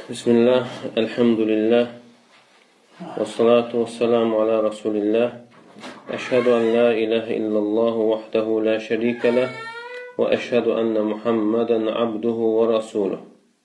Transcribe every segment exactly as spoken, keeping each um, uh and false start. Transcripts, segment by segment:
Bismillah, elhamdülillah, və salatu və selamu ala Rasulillah, əşhədu ən la ilahe illallah vahdehu la şərikə ləh və əşhədu ənə Muhammədən abduhu və rasuluh.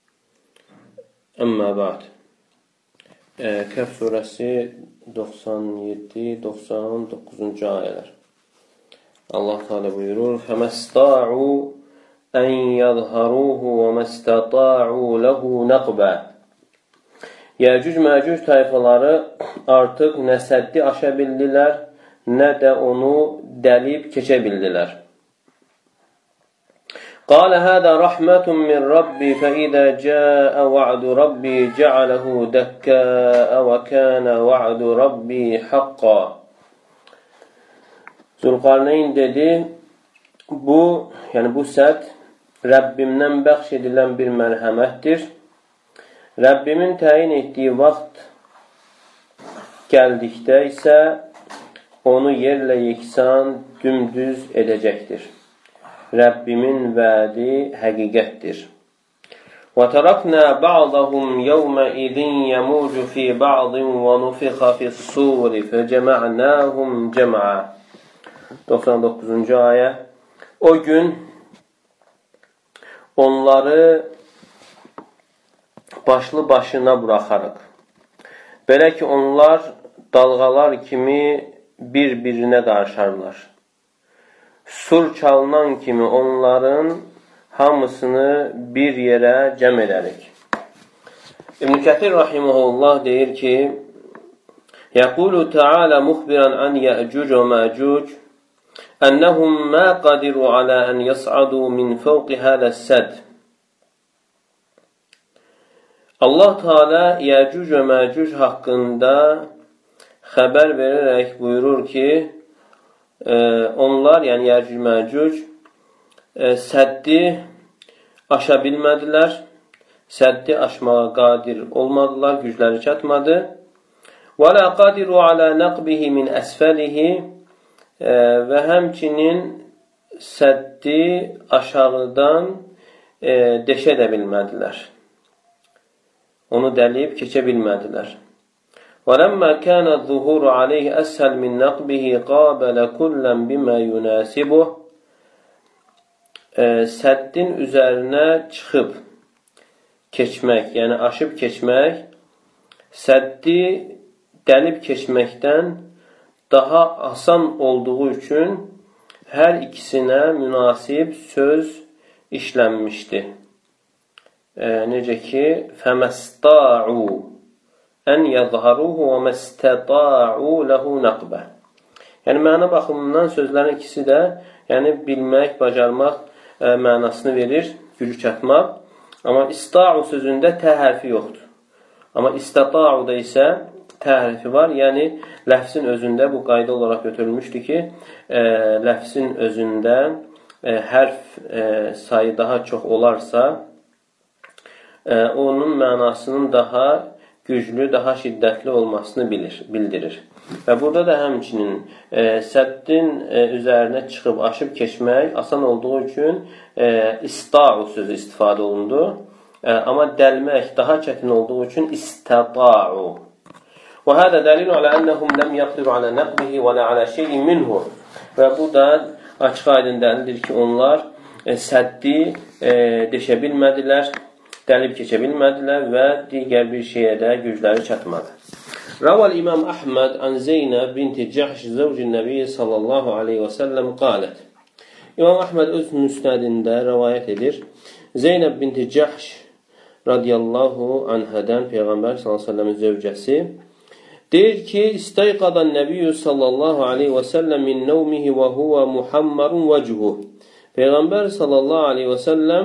Əmmə ba'd. Kəhf surəsi doxsan yeddi doxsan doqquzuncu ayələr. Allah Teala buyurur: "Fəməsta'u ən yəzharuhu və məstəta'u ləhu nəqbə." Yəcüc-Məcüc tayfaları artıq nə səddi aşa bildilər, nə də onu dəlib keçə bildilər. Qalə hədə rəhmətun min Rabbi fəidə cəə va'du Rabbi cəaləhu dəkkəə və kənə va'du Rabbi haqqa. Zülqarneyn dedi, bu, yəni bu sədd Rəbbimdən bəxş edilən bir mərhəmətdir. Rəbbimin təyin etdiyi vaxt gəldikdə isə onu yerlə yeksan dümdüz edəcəkdir. Rəbbimin vədi həqiqətdir. وَتَرَكْنَا بَعْضَهُمْ يَوْمَئِذٍ يَمُوجُ فِي بَعْضٍ وَنُفِخَ فِي الصُّورِ فَجَمَعْنَاهُمْ جَمْعًا. doxsan doqquzuncu ayə. O gün onları başlı başına buraxarıq. Belə ki, onlar dalğalar kimi bir-birinə qarışarlar. Sur çalınan kimi onların hamısını bir yerə cəm edərik. İbn Kəthir rahimehullah deyir ki: "Yəqulu Teala muxbiran an Yə'cuc və Mə'cuc ennehum ma qadiru ala an yas'adu min fawqi hada-s-sad." Allah Teala Yə'cuc və Mə'cuc haqqında xəbər verərək buyurur ki, e, onlar, yəni Yə'cuc Mə'cuc e, səddi aşa bilmədilər, səddi aşmağa qadir olmadılar, gücləri çatmadı. Və la qadiru ala naqbihi min əsfəlihi e, və həmçinin səddi aşağıdan e, deşə də bilmədilər. Onu dəlib keçə bilmədilər. وَلَمَّا كَانَ الظُّهُورُ عَلَيْهِ أَسْهَلْ مِنْ نَقْبِهِ قَابَلَ كُلًّا بِمَا يُنَاسِبُهُ. Səddin üzərinə çıxıb keçmək, yəni aşıb keçmək, səddi dəlib keçməkdən daha asan olduğu üçün hər ikisinə münasib söz işlənmişdi. E, necə ki, fəməsta'u ən yəzharuhu və məstəta'u ləhu nəqbə. Yəni, məna baxımından sözlərin ikisi də yəni, bilmək, bacarmaq e, mənasını verir, gücü çatmaq. Amma ista'u sözündə tə hərfi yoxdur. Amma istata'uda isə tə hərfi var. Yəni, ləfsin özündə bu qayda olaraq götürülmüşdür ki, e, ləfsin özündə e, hərf e, sayı daha çox olarsa, e, onun mənasının daha güclü, daha şiddətli olmasını bilir, bildirir. Və burada da həmçinin e, səddin e, üzərinə çıxıb aşıb keçmək asan olduğu üçün e, ista'u sözü istifadə olundu. E, amma dəlmək daha çətin olduğu üçün istata'u. Və hədə dəlilu alə ənəhum ləm yaqdiru alə nəqbihi və lə alə şeyin minhu. Və bu da açıq aydın dəlildir ki, onlar e, səddi e, deşə bilmədilər, dəlib keçə bilmədilər və digər bir şeyə də gücləri çatmadı. Raval İmam Əhməd an Zeynəb binti Cəhş zəvcin Nəbiyyə sallallahu aleyhi və səlləm qalət. İmam Əhməd öz müsnədində rəvayət edir. Zeynəb binti Cəhş radiyallahu anhədən Peyğəmbər sallallahu aleyhi və səlləmin zövcəsi deyir ki, İstəyqadan Nəbiyyü sallallahu aleyhi və səlləm min nəvmihi və huvə muhammarun vəcuhu. Peyğəmbər sallallahu aleyhi və səlləm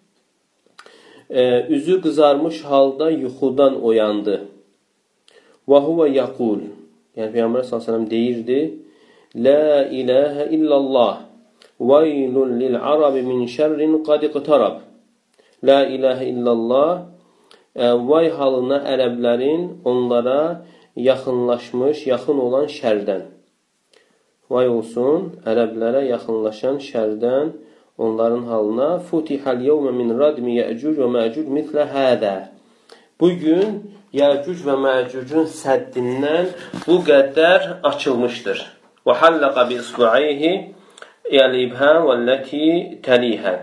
e, üzü qızarmış halda yuxudan oyandı. Və huvə yaqul. Yəni Peyğəmbər sallallahu aleyhi və səlləm deyirdi: La ilahə illallah veylun lil arabi min şərrin qad iqtarab. La ilahə illallah e, vay halına ərəblərin onlara yaxınlaşmış, yaxın olan şərdən. Vay olsun ərəblərə yaxınlaşan şərdən onların halına futihal yevme min radmi Yə'cuc və Mə'cuc mislə hədə. bugün Yəcuc və Məcucun səddindən bu qədər açılmışdır. Və hallaqa bi isbu'ayhi yəl-ibham vəlləti təlihə.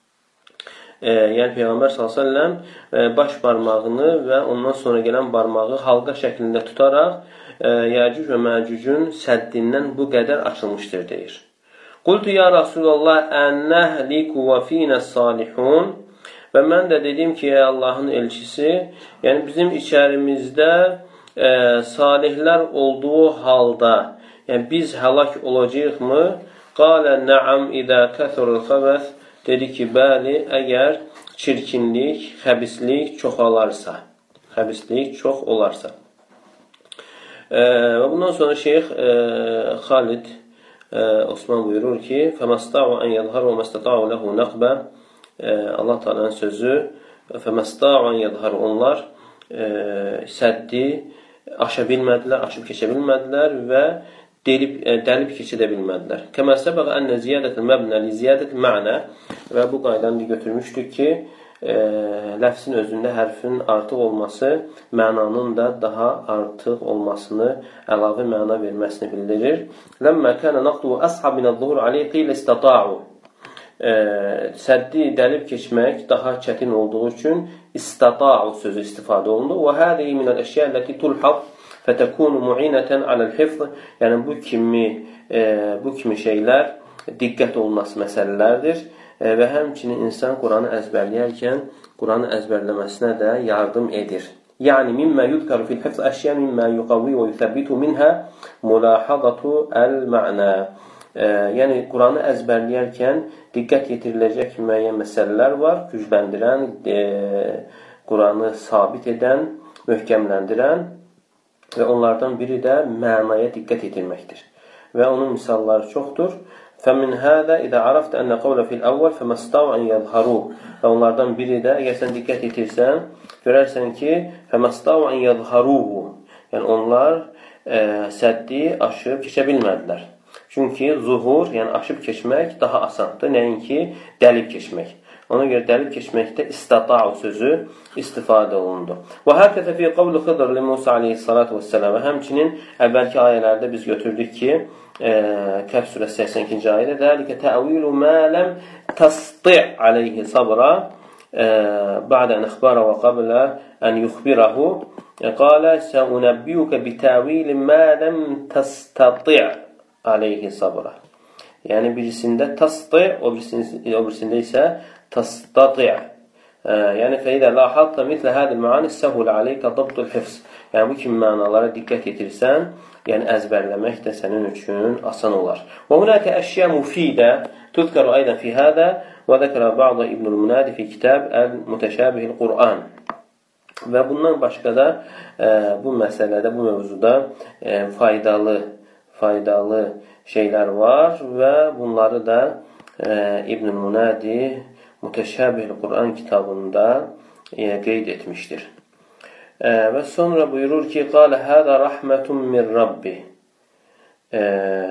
E, yəni Peyğəmbər sallallahu əleyhi və səlləm e, baş barmağını və ondan sonra gələn barmağı halqa şəklində tutaraq e, Yəcuc və Məcucun səddindən bu qədər açılmışdır deyir. Qultu ya Rasulullah ennəhliku və finəs salihun. Və mən də dedim ki, ey Allahın elçisi, yəni bizim içərimizdə e, salihlər olduğu halda, yəni biz həlak olacağıq-mı? Qalə nəam idə kəthurul xəbəth. Dedi ki, bəli, əgər çirkinlik, xəbislik çoxalarsa, xəbislik çox olarsa. E, və bundan sonra Şeyx e, Xalid e, Osman buyurur ki, فَمَسْتَعُوا أَنْ يَظْهَرُ وَمَسْتَطَعُوا لَهُ نَقْبًا e, Allah Teala'nın sözü فَمَسْتَعُوا أَنْ يَظْهَرُ Onlar e, səddi aşa bilmədilər, aşıb keçə bilmədilər və delib, e, dəlib keçidə bilmədilər. Kəmə səbəqə ənə ziyadətül məbnə li ziyadətül mənə və bu qaydanı götürmüşdük ki, e, ləfsin özündə hərfin artıq olması mənanın da daha artıq olmasını, əlavə məna verməsini bildirir. Ləmmə kənə naqduhu əshab minəl-zuhur aleyh qilə istata'u. E, səddi dəlib keçmək daha çətin olduğu üçün istata'u sözü istifadə olundu. Və hədihi minəl-əşyə ləti tulhaq fətəkunu mu'inətən aləl-hifz. Yəni bu kimi e, bu kimi şeylər diqqət olunması məsələlərdir e, və həmçinin insan Quranı əzbərləyərkən Quranı əzbərləməsinə də yardım edir. Yəni mimmə yudkaru fil hifz əşyə mimmə yuqavvi və yuthabbitu minhə mulahadatu əl-mə'nə. E, yəni Quranı əzbərləyərkən diqqət yetiriləcək müəyyən məsələlər var, gücləndirən, e, Quranı sabit edən, möhkəmləndirən və onlardan biri də mənaya diqqət yetirməkdir. Və onun misalları çoxdur. فَمِنْ هَذَا إِذَا عَرَفْتَ أَنَّ قَوْلَ فِي الْأَوَّلِ فَمَسْتَوْا أَنْ يَظْهَرُوا. Və onlardan biri də, əgər sən diqqət yetirsən, görərsən ki, فَمَسْتَوْا أَنْ يَظْهَرُوهُ. Yəni onlar e, səddi aşıb keçə bilmədilər. Çünki zuhur, yəni aşıb keçmək daha asandır, nəinki dəlib keçmək. Ona görə dəlib keçməkdə istata'u sözü istifadə olundu. Və həkədə fi qavlu Xıdır li Musa aleyhissalatu vesselam. Və həmçinin əvvəlki ayələrdə biz götürdük ki, e, Kəhf surəsi səksən ikinci ayədə dəlikə təəvilu mə ləm təsti' aleyhi sabra e, bə'də ən əxbara və qablə ən yuxbirahu e, qalə səunəbbiyukə bitəvili mə ləm təstati' aleyhi sabra. Yəni birisində təsti', o birisində isə təstati'. Yəni fəidə lahatta mitlə hədil məani səhul aleyka dabtul hifz. Yəni bu kimi mənalara diqqət yetirsən, yəni əzbərləmək də sənin üçün asan olar. Və hunəkə əşyə mufidə tüzkəru aydan fi hədə və zəkərə ba'da İbnül Munadi fi kitab Əl-Mütəşəbihil Qur'an. Və bundan başqa da e, bu məsələdə, bu mövzuda e, faydalı, faydalı şeylər var və bunları da e, İbnül Munadi Mütəşəbihil Qur'an kitabında e, qeyd etmişdir. E, və sonra buyurur ki, qalə hədə rəhmətun min Rabbi. E,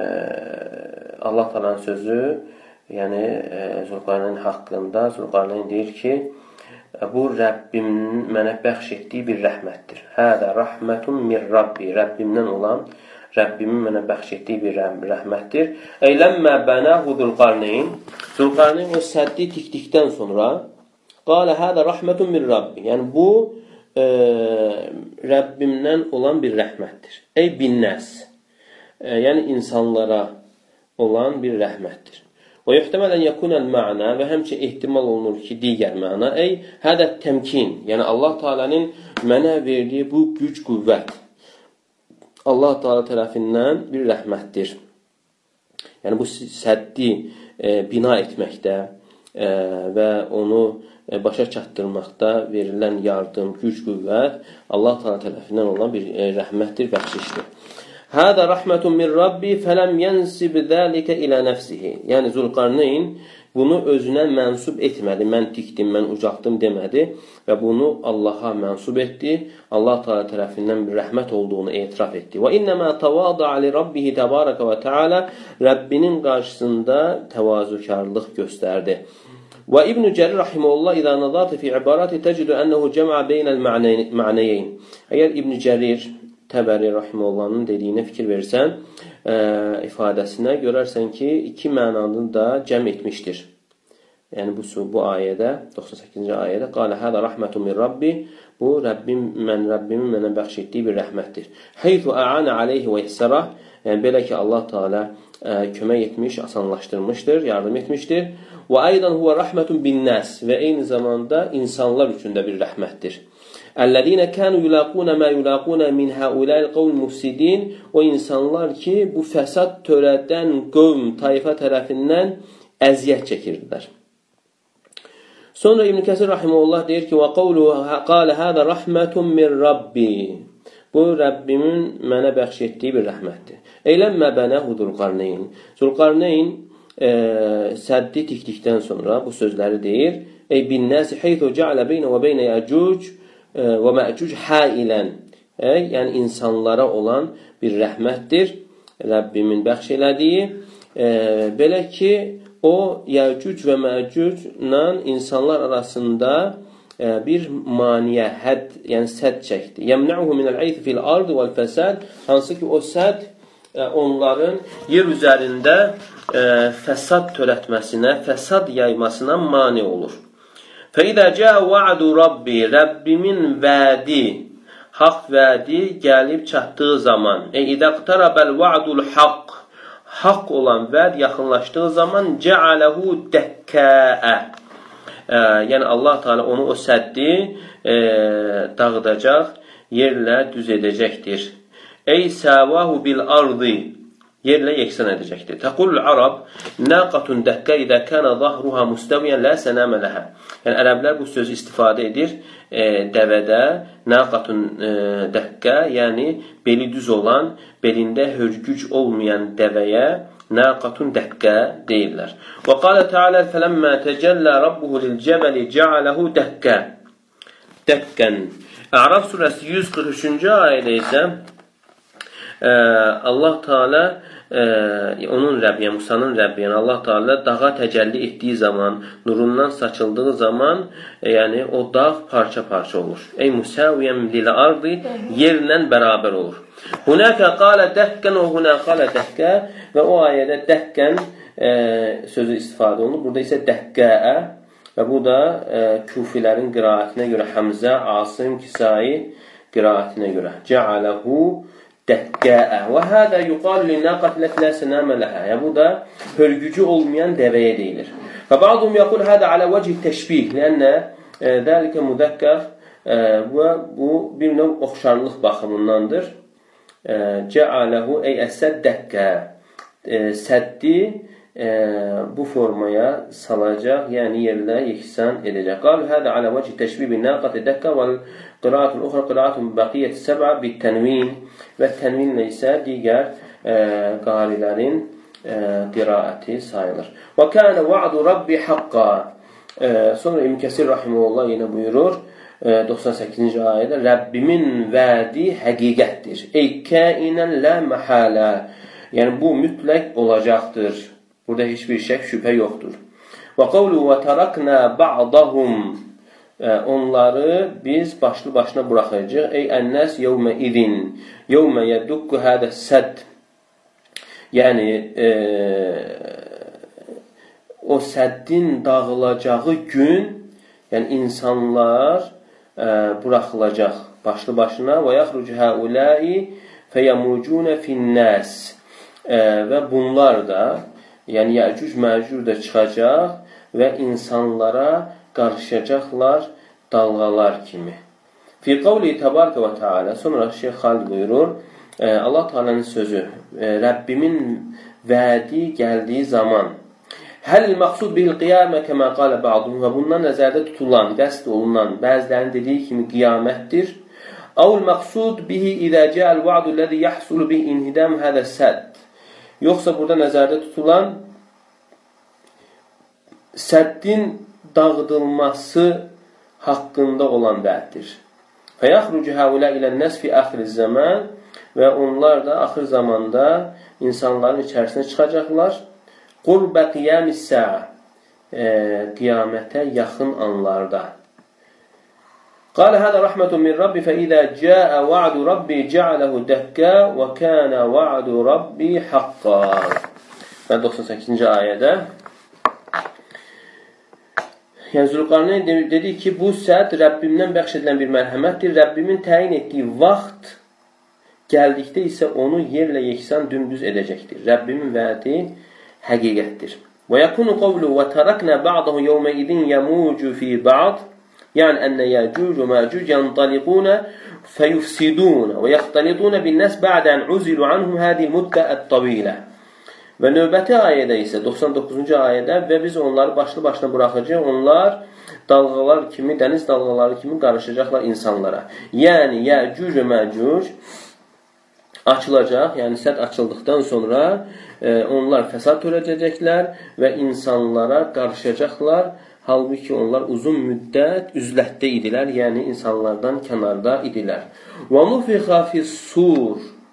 Allah Taala'nın sözü, yəni e, Zülqarneyn haqqında Zülqarneyn deyir ki, bu Rəbbimin mənə bəxş etdiyi bir rəhmətdir. Hədə rəhmətun min Rabbi. Rəbbimdən olan, Rəbbimin mənə bəxş etdiyi bir rəhmətdir. Eyləmmə bənəhu Zülqarneyn. Zülqarneyn o səddi tikdikdən sonra qalə hədə rəhmətun min Rabbi. Yəni bu e, Rəbbimdən olan bir rəhmətdir. Ey binnəs. E, yəni insanlara olan bir rəhmətdir. Və yuhtəmələn yəkunəl mə'na və həmçə ehtimal olunur ki, digər məna. Ey hədə təmkin. Yəni Allah Teala'nın mənə verdiyi bu güc, qüvvət Allah Teala tərəfindən bir rəhmətdir. Yəni bu səddi e, bina etməkdə e, və onu e, başa çatdırmaqda verilən yardım, güc, qüvvət Allah Teala tərəfindən olan bir e, rəhmətdir, bəxşişdir. Hədə rəhmətun min Rabbi fələm yənsib zəlikə ilə nəfsihi. Yəni Zülqarneyn bunu özünə mənsub etmədi. Mən tikdim, mən ucaqdım demədi və bunu Allaha mənsub etdi. Allah Teala tərəfindən bir rəhmət olduğunu etiraf etdi. Və innəmə təvada'a li Rabbihi təbarəkə və təala. Rəbbinin qarşısında təvazükarlıq göstərdi. Və İbn Cərir rahimehullah izə nazarta fi ibarati tecidu ennehu cem'a beynel ma'neyn. Əgər İbn Cərir Təbəri rahimehullahın dediyinə fikir versən, e, ifadəsinə görərsən ki, iki mənanı da cəm etmişdir. Yəni bu bu ayədə, doxsan səkkizinci ayədə qala hada rahmetun min rabbi, bu Rəbbim mən Rəbbimin mənə bəxş etdiyi bir rəhmətdir. Haythu a'ana alayhi və yəssara, yəni belə ki Allah Teala ə, kömək etmiş, asanlaşdırmışdır, yardım etmişdir. Və aydan huwa rahmetun bin nas, və eyni zamanda insanlar üçün də bir rəhmətdir. Əlləzinə kanu yulaquna ma yulaquna min haula'il qawm mufsidin, o insanlar ki bu fəsad törədən qövm tayfa tərəfindən əziyyət çəkirdilər. Sonra İbn Kəsir rahimehullah deyir ki: "Və qawlu qala hada rahmetun min rabbi." Bu Rəbbimin mənə bəxş etdiyi bir rəhmətdir. Eyləmmə bənəhu Zulqarneyn. Zulqarneyn e, səddi tikdikdən sonra bu sözləri deyir: "Ey bin nas haythu ja'ala beyne və beyne Yəcuc və Məcuc hailən." E, yəni insanlara olan bir rəhmətdir Rəbbimin bəxş elədiyi. E, belə ki o Yəcuc və Məcucla insanlar arasında e, bir maniyə, hədd, yəni sədd çəkdi. Yəmnəuhu minəl-ayth fil-ard vəl-fəsad, hansı ki o sədd e, onların yer üzərində e, fəsad törətməsinə, fəsad yaymasına mane olur. Fəidə cəə va'du rabbi, Rəbbimin vədi, haqq vədi gəlib çatdığı zaman, e idə qtarabəl va'dul haqq, haqq olan vəd yaxınlaşdığı zaman cəaləhu dəkkəə, e, yəni Allah Teala onu o səddi e, dağıdacaq, yerlə düz edəcəkdir. Ey səvahu bil ardı, yerlə yeksan edəcəkdir. Təqulul Arab, naqatun dəkkə idə kənə zahruha müstəviyən lə sənəmə ləhə. Yəni, ərəblər bu sözü istifadə edir e, dəvədə, naqatun e, dəkkə, yəni beli düz olan, belində hörgüc olmayan dəvəyə naqatun dəkkə deyirlər. Və qalə Teala fələmmə təcəllə rabbuhu lil-cəbəli cəaləhu dəkkə. Dəkkən. Ərəf surəsi yüz qırx üçüncü ayədə isə e, Allah Teala Ee, onun Rəbbi, yəni Musanın Rəbbi, yəni Allah Teala dağa təcəlli etdiyi zaman, nurundan saçıldığı zaman, e, yəni o dağ parça-parça olur. Ey musaviyən lil ardı, yerlə bərabər olur. Hunaka qala dəkkən və hunaka qala dəkkə, və o ayədə dəkkən e, sözü istifadə olunur. Burada isə dəkkəə, və bu da e, küfilərin qiraətinə görə Həmzə, Asim, Kisai qiraətinə görə cəaləhu dəkkəə. Və hədə yuqal li-naqat lət lə sənəmə ləhə. Yəni bu da hörgücü olmayan dəvəyə deyilir. Və bə'dum yəqul hədə alə vəcih təşbih, lənnə dəlikə müdəkkər, və bu bir növ oxşarlıq baxımındandır. Cəaləhu ey əsəd dəkkə, səddi bu formaya salacaq, yəni yerlə yeksan edəcək. Qalu hədə alə vəcih təşbih bin-naqati dəkkə və qiraatun uxra qiraatun bəqiyyəti səbə bit-tənvin, və tənvinlə isə digər e, qarilərin e, qiraəti sayılır. Və kənə va'du rabbi haqqa. E, sonra İbn Kəsir rahimehullah yenə buyurur, e, doxsan səkkizinci ayədə, Rəbbimin vədi həqiqətdir. Ey kəinən lə məhələ. Yəni bu mütləq olacaqdır. Burada heç bir şək, şübhə yoxdur. Və qavlu və təraknə ba'dahum. Onları biz başlı başına buraxacaq. Ey ənəs yevmə idin, yevmə yədukku hədə sədd. Yəni, e, o səddin dağılacağı gün, yəni insanlar e, buraxılacaq başlı başına. Və yaxrucu həuləi fəyəmucunə finnəs. E, və bunlar da, yəni Yəcuc Məcuc da çıxacaq və insanlara qarışacaqlar dalğalar kimi. Fi qavli təbarəkə və teala, sonra Şeyx Xalid buyurur, e, Allah Teala'nın sözü, e, Rəbbimin vədi gəldiyi zaman, həl məqsud bil qiyamə kəmə qalə ba'dum, və bundan nəzərdə tutulan, qəsd olunan, bəzilərinin dediyi kimi qiyamətdir. Əvl məqsud bihi idə cəəl va'du ləzi yəhsulu bihi inhidəm hədə sədd. Yoxsa burada nəzərdə tutulan səddin dağıdılması haqqında olan vəddir. Fəyəxrucu həulə ilə nəsfi əxiriz zaman, və onlar da axır zamanda insanların içərisinə çıxacaqlar. Qurbə qiyamis səə, e, qiyamətə yaxın anlarda. قال هذا رحمة من ربي فإذا جاء وعد ربي جعله دكا وكان وعد ربي حقا. doxsan səkkizinci ayədə yəni Zülqarneyn dedi ki, bu səd Rəbbimdən bəxş edilən bir mərhəmətdir. Rəbbimin təyin etdiyi vaxt gəldikdə isə onu yerlə yeksan dümdüz edəcəkdir. Rəbbimin vədi həqiqətdir. Və yakunu qawlu və tarakna ba'dahu yawma idin yamuju fi ba'd. Yəni ənə yəcuc və məcuc yantalikuna fəyufsiduna və yaxtalituna bin nəs ba'dən uzilu anhum hədil müddəət tabilə. Və növbəti ayədə isə doxsan doqquzuncu ayədə və biz onları başlı başına buraxacaq. Onlar dalğalar kimi, dəniz dalğaları kimi qarışacaqlar insanlara. Yəni Yəcuc və Məcuc açılacaq, yəni sədd açıldıqdan sonra e, onlar fəsad törədəcəklər və insanlara qarışacaqlar. Halbuki onlar uzun müddət üzlətdə idilər, yəni insanlardan kənarda idilər. Və nufixa fis-sur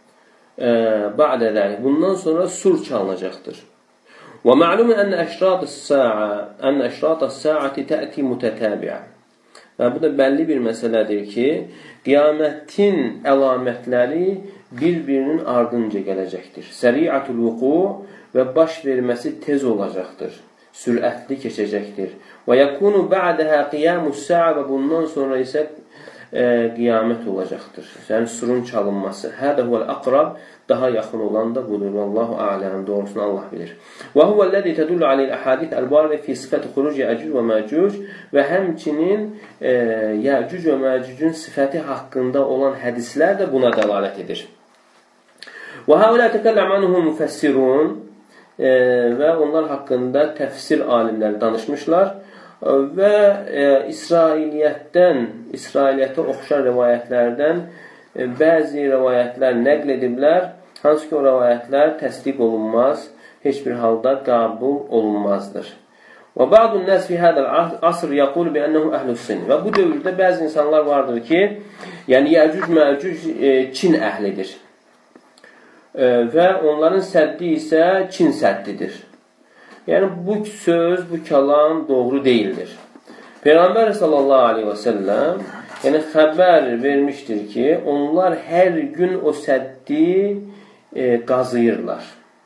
ba'də zəlik. Bundan sonra sur çalınacaqdır. Və ma'lum ənə əşrat-ı-sə'a ənə əşrat-ı-sə'ati tə'ti mütətəbiə. Və bu da bəlli bir məsələdir ki, qiyamətin əlamətləri bir-birinin ardınca gələcəkdir. Səri'atul vuqu və baş verməsi tez olacaqdır. Sürətli keçəcəkdir. Və yakunu ba'daha qiyamus-sa'a və bundan sonra isə e, qiyamət olacaqdır. Yəni surun çalınması. Hədə huvel-aqrab daha yaxın olan da budur. Vallahu a'lam. Doğrusunu Allah bilir. Və huvellezî tedullu aleyl ahadith el-vâride fi sifati xuruc Yəcuc və Məcuc və həmçinin e, Yəcuc və Məcucun sifəti haqqında olan hədislər də buna dəlalət edir. Və haulâ tekellem anhum müfəssirun e, və onlar haqqında təfsir alimləri danışmışlar. Və e, İsrailiyyətdən, İsrailiyyətə oxşar rivayətlərdən e, bəzi rivayətlər nəql ediblər, hansı ki o rivayətlər təsdiq olunmaz, heç bir halda qəbul olunmazdır. Və ba'dun nəs fi hədəl asr yəqul bi ənəhu əhlüs-sin. Və bu dövrdə bəzi insanlar vardır ki, yəni Yəcuc Məcuc e, Çin əhlidir. E, və onların səddi isə Çin səddidir. Yəni, bu söz, bu kəlam doğru deyildir. Peyğəmbər sallallahu aleyhi və səlləm yəni, xəbər vermişdir ki, onlar hər gün o səddi e, qazıyırlar.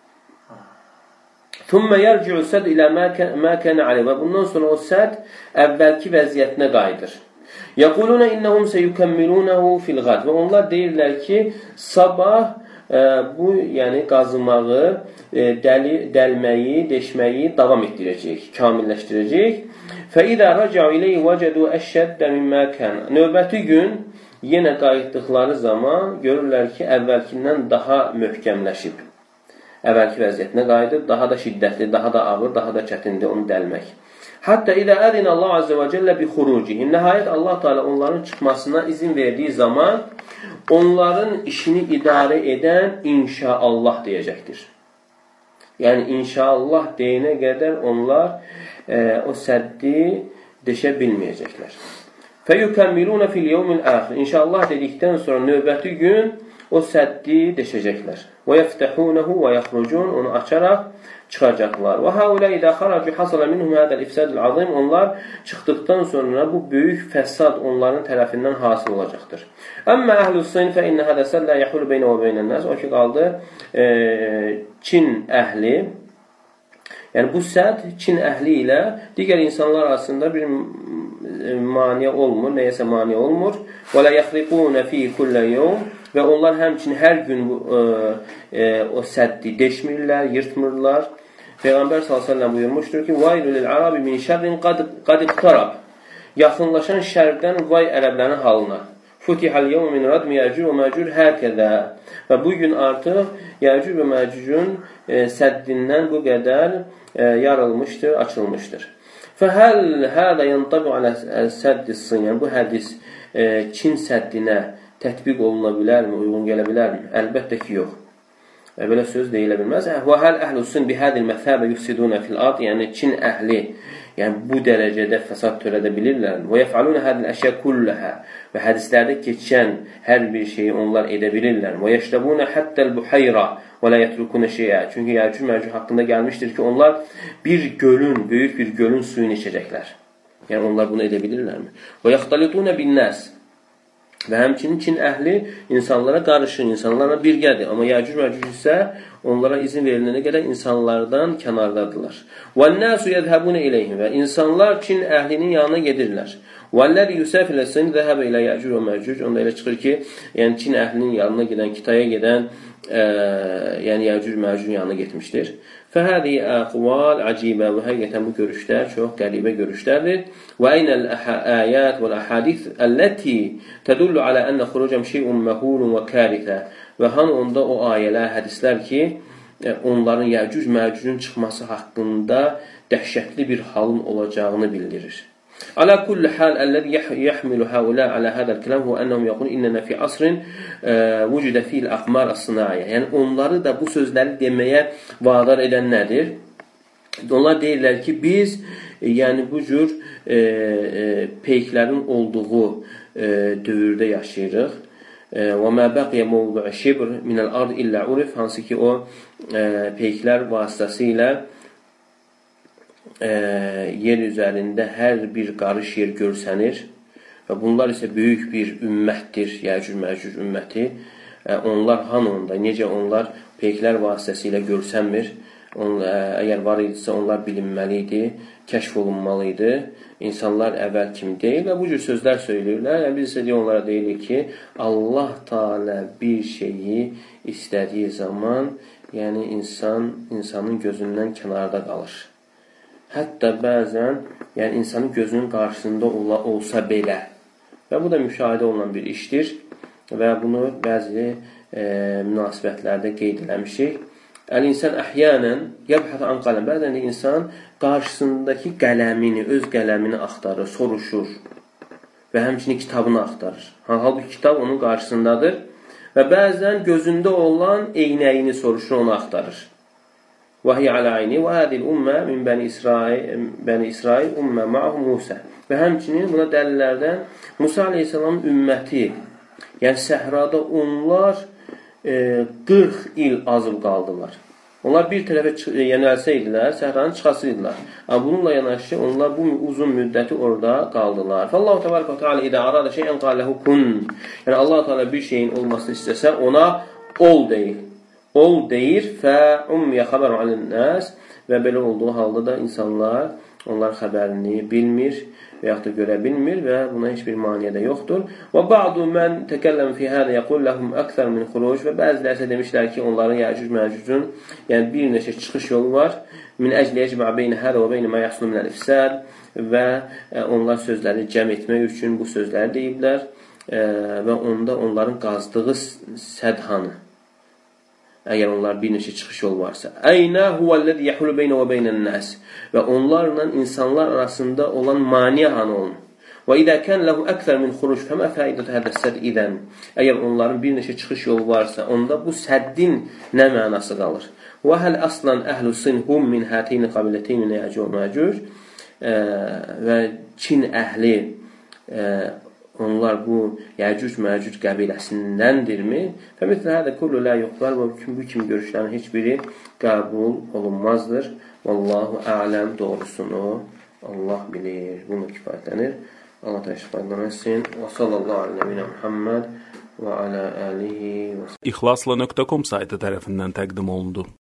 Thumma yerci'u səd ilə mə kənə aleyh. Və bundan sonra o səd əvvəlki vəziyyətinə qayıdır. Yəquluna innəhum seyükəmmilunəhu fil qad. Və onlar deyirlər ki, sabah bu, yəni qazımağı, dəli, dəlməyi, deşməyi davam etdirəcək, kamilləşdirəcək. فَإِذَا رَجَعُوا إِلَيْهِ وَجَدُوا أَشَّدَّ مِمَّا كَانَ. Növbəti gün yenə qayıtdıqları zaman görürlər ki, əvvəlkindən daha möhkəmləşib. Əvvəlki vəziyyətinə qayıdıb, daha da şiddətli, daha da ağır, daha da çətindir onu dəlmək. Hatta İzə ədinə Allah Azze və Cəllə bi xurucihim. Nəhayət Allah Teala onların çıxmasına izin verdiyi zaman onların işini idarə edən inşaallah deyəcəkdir. Yəni inşaallah deyənə qədər onlar e, o səddi deşə bilməyəcəklər. Fəyükəmmilunə fil yevmil əxir. İnşaallah dedikdən sonra növbəti gün o səddi deşəcəklər. Və yəftəhunəhu və yaxrucun. Onu açaraq çıxacaqlar. Və həulə idə xaracu hasala minhum hədəl ifsədil azim. Onlar çıxdıqdan sonra bu böyük fəsad onların tərəfindən hasil olacaqdır. Əmmə əhlüs-sin fə innə hədəsəl lə yəhulu beynə və beynən-nəs. O ki qaldı e, Çin əhli. Yəni bu səd Çin əhli ilə digər insanlar arasında bir maniyə olmur, nəyəsə maniyə olmur. Və lə yəxriqunə fi kullə yevm. Və onlar həmçinin hər gün e, e, o səddi deşmirlər, yırtmırlar. Peyğəmbər sallallahu əleyhi və səlləm buyurmuşdur ki: "Vaylul lil-arabi min şerrin qad iqtarab." Yaxınlaşan şərdən vay ərəblərin halına. Futihal yevm min radmi Yəcuc və Məcuc həkədə. Və bu gün artıq Yəcuc və Məcucun e, səddindən bu qədər e, yarılmışdır, açılmışdır. Fəhəl hədə yantabu alə səddis-sin. Yəni bu hədis e, Çin səddinə tətbiq oluna bilərmi, uyğun gələ bilərmi? Əlbəttə ki, yox. Belə söz deyilə bilməz. Və həl əhlüs-sin bihədil məthəbə yufsidunə fil ard. Yəni Çin əhli, Yəni, bu dərəcədə fəsad törədə bilirlər. Və yəf'aluna hədil əşya kullaha. Və hədislərdə keçən hər bir şeyi onlar edə bilirlər. Və yəşrabuna hatta'l buhayra və la yetrukuna şey'a. Çünki Yəcuc Məcuc haqqında gəlmişdir ki, onlar bir gölün, böyük bir gölün suyunu içəcəklər. Yəni, onlar bunu edə bilirlərmi? Və yaxtalituna bin-nas. Və həmçinin Çin əhli insanlara qarışır, insanlara birgədir. Amma Yəcuc Məcuc isə onlara izin verilənə qədər insanlardan kənardadırlar. وَالنَّاسُ يَذْهَبُونَ إِلَيْهِمْ Və insanlar Çin əhlinin yanına gedirlər. وَالَّذِي يُسَافِرُ السَّنِ ذَهَبَ إِلَى يَأْجُوجَ وَمَأْجُوجَ Onda elə çıxır ki, yəni Çin əhlinin yanına gedən, Kitaya gedən, e, yəni Yəcuc Məcucun yanına getmişdir. فَهَذِي أَقْوَالْ عَجِيبَ Və həqiqətən bu görüşlər çox qəribə görüşlərdir. وَأَيْنَ الْآيَاتِ وَالْأَحَادِثِ الَّتِي تَدُلُّ عَلَى أَنَّ خُرُوجَهُمْ شَيْءٌ مَهُولٌ وَكَارِثٌ Və han onda o ayələr, hədislər ki, onların Yəcuc Məcucun çıxması haqqında dəhşətli bir halın olacağını bildirir. Ala kulli hal əlləzi yəhmilu haula ala hadal kelam huwa annahum yaqulun innana fi asrin wujuda fihi al-aqmar as-sınaiyə. Yəni onları da bu sözləri deməyə vadar edən nədir? Onlar deyirlər ki, biz yəni bu cür e, e, peyklərin olduğu e, dövrdə yaşayırıq. Və mə bəqiyə mövdu'u şibr minəl ard illə urif, hansı ki o e, peyklər vasitəsilə e, yer üzərində hər bir qarış yer görsənir və bunlar isə böyük bir ümmətdir, Yəcuc Məcuc ümməti. E, onlar hanında, necə onlar peyklər vasitəsilə görsənmir? On, ə, əgər var idisə onlar bilinməli idi, kəşf olunmalı idi. İnsanlar əvvəl kim deyil və bu cür sözlər söyləyirlər. Yəni, biz isə deyə onlara deyirik ki, Allah Teala bir şeyi istədiyi zaman, yəni insan insanın gözündən kənarda qalır. Hətta bəzən yəni insanın gözünün qarşısında ola, olsa belə. Və bu da müşahidə olunan bir işdir və bunu bəzi e, münasibətlərdə qeyd eləmişik. Əl-insan əhyənən yəbhət an qələm. Bəzən də insan qarşısındakı qələmini, öz qələmini axtarır, soruşur və həmçinin kitabını axtarır. Halbuki kitab onun qarşısındadır və bəzən gözündə olan eynəyini soruşur, onu axtarır. Və hiyə alə ayni və hədil ümmə min bəni İsrail, bəni İsrail ümmə ma'hu Musa. Və həmçinin buna dəlillərdən Musa aleyhissalamın ümməti, yəni səhrada onlar qırx il azıb qaldılar. Onlar bir tərəfə yönəlsəydilər, səhranın çıxasıydılar. Amma bununla yanaşı onlar bu uzun müddəti orada qaldılar. Allahu təbaraka və təala idə arada şeyən qaləhu kun. Yəni Allah Teala bir şeyin olmasını istəsə ona ol deyir. Ol deyir fə ummiyə xəbər alin-nas və belə olduğu halda da insanlar onlar xəbərini bilmir və yaxud da görə bilmir və buna heç bir maniyə də yoxdur. Və ba'du mən təkəlləm fi hədə yəqul ləhum əksər min xuruc və bəziləri isə demişlər ki, onların Yəcuc Məcucun yəni bir neçə çıxış yolu var. Min əcli yəcmə beynə hədə və beynə mə yəhsunu minəl ifsəd və onlar sözləri cəm etmək üçün bu sözləri deyiblər və onda onların qazdığı sədhanı. Əgər onlar bir neçə çıxış yol varsa. Əynə huvəl-ləzi yəhulu beynə və beynən-nas. Və onlarla insanlar arasında olan maniyə hanı onun. Və idə kən ləhu əksər min xuruc fəmə fəidətə hədəs-səd idən. Əgər onların bir neçə çıxış yolu varsa, onda bu səddin nə mənası qalır? Və həl aslan əhl-ü sinhum min həteyni qabiləteyni Yəcuc və Məcuc. Və Çin əhli onlar bu Yəcuc Məcuc qəbiləsindəndirmi? Fəmitlə hədə kullu lə yuqbal və bu kimi görüşlərin heç biri qəbul olunmazdır. Vallahu ələm doğrusunu Allah bilir. Bunu kifayətlənir. Allah təşrifayından etsin. Və sallallahu aleyhi və Muhammed və alə əlihi və İxlasla nöqtə com saytı tərəfindən təqdim olundu.